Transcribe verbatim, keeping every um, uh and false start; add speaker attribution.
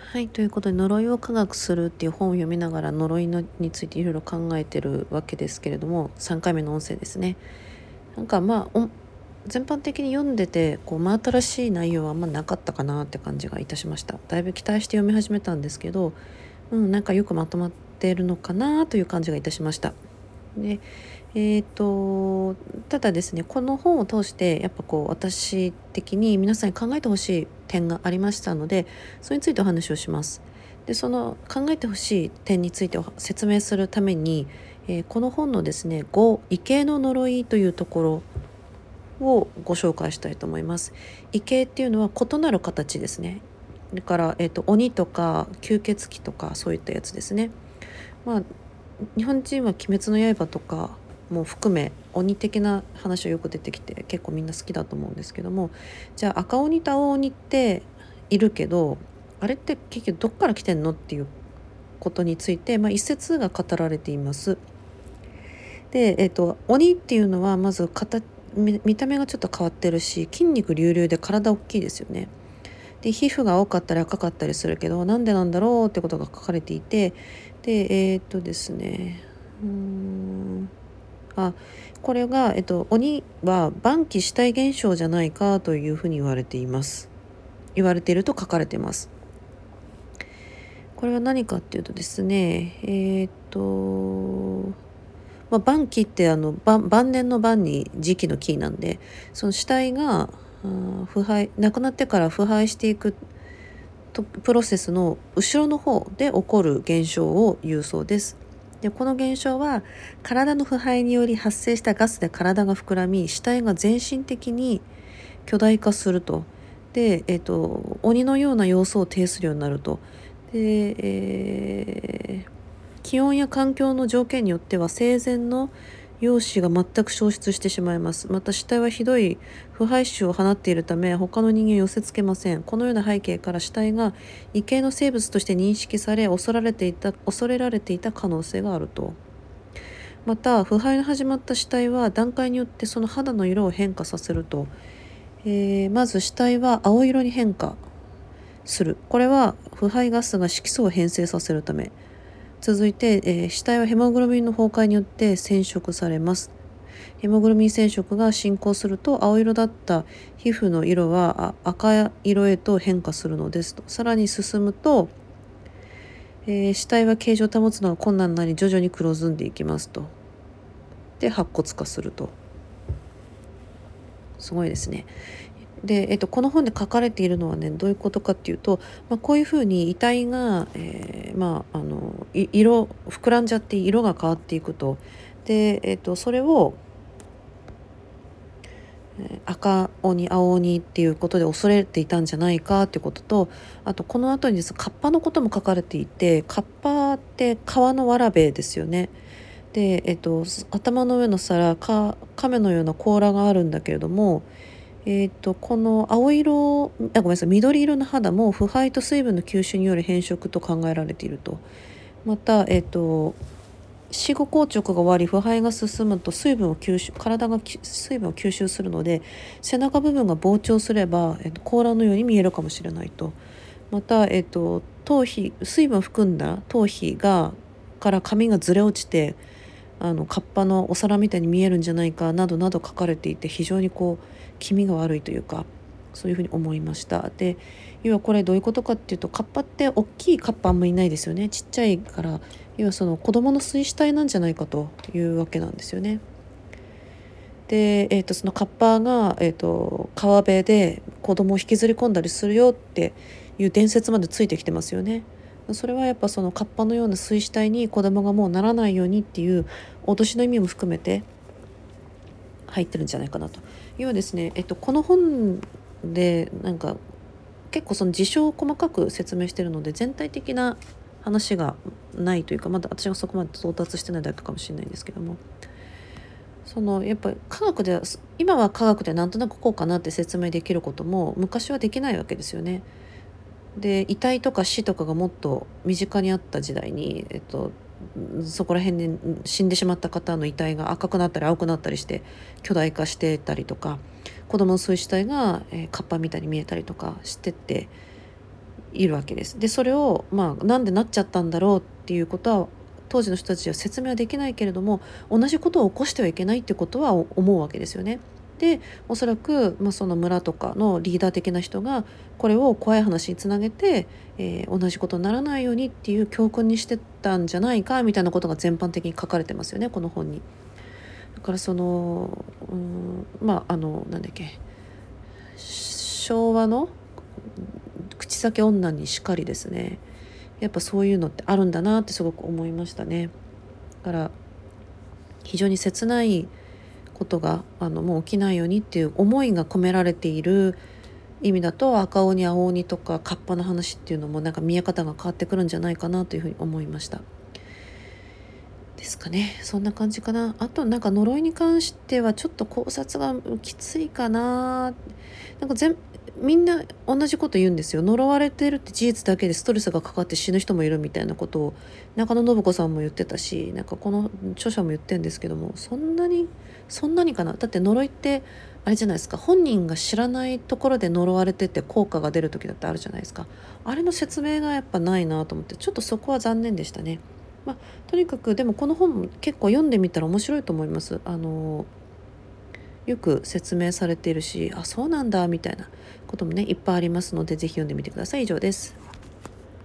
Speaker 1: はい、ということで呪いを科学するっていう本を読みながら呪いのについていろいろ考えてるわけですけれども、さんかいめの音声ですね。なんかまあお全般的に読んでてこう真新しい内容はあんまなかったかなって感じがいたしました。だいぶ期待して読み始めたんですけど、うん、なんかよくまとまってるのかなという感じがいたしました。でえーとただですね、この本を通してやっぱこう私的に皆さんに考えてほしい点がありましたので、それについてお話をします。でその考えてほしい点についてお説明するために、えーこの本のですねご異形の呪いというところをご紹介したいと思います。異形っていうのは異なる形ですね。だから、えーと鬼とか吸血鬼とかそういったやつですね。まあ日本人は「鬼滅の刃」とかも含め鬼的な話はよく出てきて結構みんな好きだと思うんですけども、じゃあ赤鬼と青鬼っているけど、あれって結局どっから来てんのっていうことについて、まあ、一説が語られています。で、えっと、鬼っていうのはまず形見見た目がちょっと変わってるし、筋肉隆々で体大きいですよね。で皮膚が青かったり赤かったりするけど、なんでなんだろうってことが書かれていて、でえーっとですねうーんあこれが、えっと、鬼は晩期死体現象じゃないかというふうに言われています言われていると書かれています。これは何かっていうとですね、えーっとまあ、晩期ってあの晩晩年の晩に時期の期なんで、その死体があ腐敗亡くなってから腐敗していくとプロセスの後ろの方で起こる現象を言うそうです。でこの現象は体の腐敗により発生したガスで体が膨らみ、死体が全身的に巨大化すると。で、えーと、鬼のような様相を呈するようになると。で、えー気温や環境の条件によっては生前の容姿が全く消失してしまいます。また死体はひどい腐敗臭を放っているため他の人間を寄せ付けません。このような背景から死体が異形の生物として認識され恐られていた恐れられていた可能性があると。また腐敗の始まった死体は段階によってその肌の色を変化させると。えーまず死体は青色に変化する。これは腐敗ガスが色素を変性させるため。続いて、えー死体はヘモグロビンの崩壊によって染色されます。ヘモグロビン染色が進行すると青色だった皮膚の色は赤色へと変化するのですと。さらに進むと、えー死体は形状を保つのが困難になり徐々に黒ずんでいきますと。で白骨化すると。すごいですね。で、えっと、この本で書かれているのはねどういうことかっていうと、まあ、こういうふうに遺体が、えーまあ、あのい色膨らんじゃって色が変わっていくと。で、えっと、それをえー赤鬼青鬼っていうことで恐れていたんじゃないかっていうことと、あとこの後にですねカッパのことも書かれていて、カッパって川のわらべですよね。で、えっと、頭の上の皿か亀のような甲羅があるんだけれども、えー、とこの青色あごめんなさい緑色の肌も腐敗と水分の吸収による変色と考えられていると。また、えー、と死後硬直が終わり腐敗が進むと水分を吸収体が水分を吸収するので、背中部分が膨張すれば、えー、と甲羅のように見えるかもしれないと。また、えー、と頭皮水分を含んだ頭皮がから髪がずれ落ちて、あのカッパのお皿みたいに見えるんじゃないかなどなど書かれていて、非常にこう気味が悪いというか、そういうふうに思いました。で要はこれどういうことかっていうと、カッパって大きいカッパあんまりいないですよね。ちっちゃいから、要はその子供の水死体なんじゃないかというわけなんですよね。で、えー、とそのカッパが、えー、と川辺で子供を引きずり込んだりするよっていう伝説までついてきてますよね。それはやっぱそのカッパのような水死体に子供がもうならないようにっていう脅しの意味も含めて入ってるんじゃないかなと。要はですね、えっと、この本でなんか結構その事象を細かく説明してるので全体的な話がないというか、まだ私がそこまで到達してないだけかもしれないんですけども、そのやっぱり科学では今は科学でなんとなくこうかなって説明できることも昔はできないわけですよね。で遺体とか死とかがもっと身近にあった時代に、えっと、そこら辺で死んでしまった方の遺体が赤くなったり青くなったりして巨大化してたりとか、子供のそういう死体が、えー、カッパみたいに見えたりとかしてて、 いるわけです。でそれをまあなんでなっちゃったんだろうっていうことは当時の人たちは説明はできないけれども、同じことを起こしてはいけないってことは思うわけですよね。でおそらく、まあ、その村とかのリーダー的な人がこれを怖い話につなげて、えー同じことにならないようにっていう教訓にしてたんじゃないかみたいなことが全般的に書かれてますよね、この本に。だからそのうんまああのなんだっけ、昭和の口裂け女にしかりですね、やっぱそういうのってあるんだなってすごく思いましたね。だから非常に切ないことがあのもう起きないようにっていう思いが込められている意味だと、赤鬼青鬼とかカッパの話っていうのもなんか見え方が変わってくるんじゃないかなというふうに思いましたですかね。そんな感じかな。あとなんか呪いに関してはちょっと考察がきついかな。なんか全みんな同じこと言うんですよ。呪われてるって事実だけでストレスがかかって死ぬ人もいるみたいなことを中野信子さんも言ってたし、なんかこの著者も言ってるんですけども、そんなにそんなにかな。だって呪いってあれじゃないですか、本人が知らないところで呪われてて効果が出る時だってあるじゃないですか。あれの説明がやっぱないなと思って、ちょっとそこは残念でしたね。まあ、とにかくでもこの本結構読んでみたら面白いと思います。あのよく説明されているし、あそうなんだみたいなこともねいっぱいありますので、ぜひ読んでみてください。以上です。